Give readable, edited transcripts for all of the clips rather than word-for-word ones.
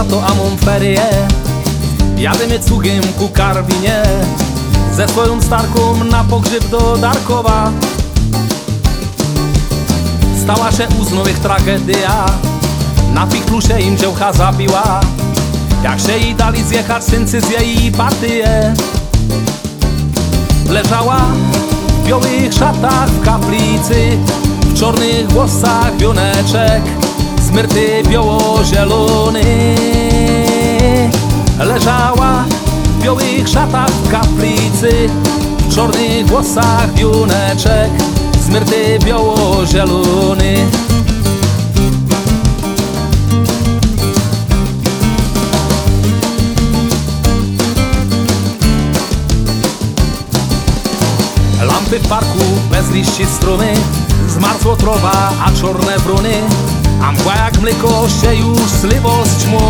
lato a mam ferie, jadymy cugiem ku Karwinie, ze swoją starką na pogrzeb do Darkowa. Stała się u nowych tragedia, na pichlu się im dziełcha zabiła, jak się jej dali zjechać syncy z jej partyje. Leżała w białych szatach w kaplicy, w czarnych włosach wioneczek, smyrty biało-zielony. Leżała w białych szatach w kaplicy, w czarnych włosach wioneczek, smyrty biało-zielony. Lampy w parku bez liści strumy, zmarzło trowa, a czorne bruny, a mgła jak mleko się już sliwo z ćmą.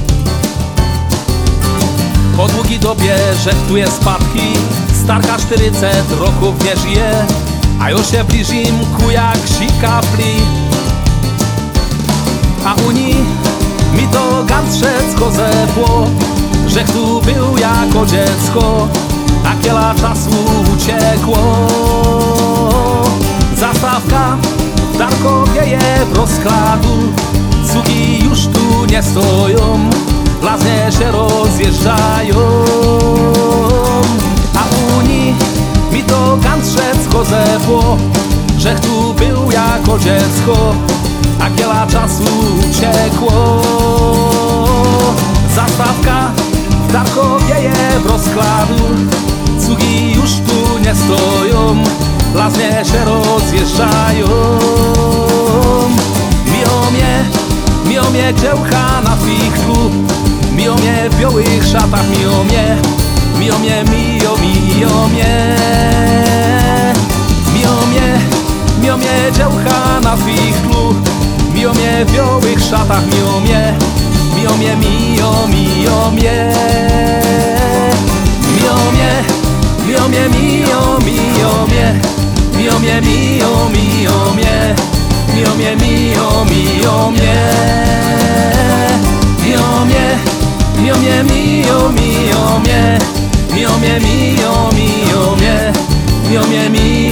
Po długiej dobie żechtuje spadki, starka 40 roków nie żyje, a już się bliżim ku jak sikapli. A u niej mi to gantrzecko zepło, że tu był jako dziecko, a kiela czasu uciekło. Zastawka w Darkowieje w rozkladu, cugi już tu nie stoją, blaznie się rozjeżdżają. A u niej mi to gantrzecko zepło, że tu był jako dziecko, a kiela czasu uciekło. Zastawka w Darkowieje w rozkladu, cugi już tu nie stoją, blaznie się rozjeżdżają. Miją mnie dziełcha na fichlu, miją mnie w białych szatach, miją mnie dziełcha na fichlu, miją mnie w białych szatach, miją mnie miją mnie.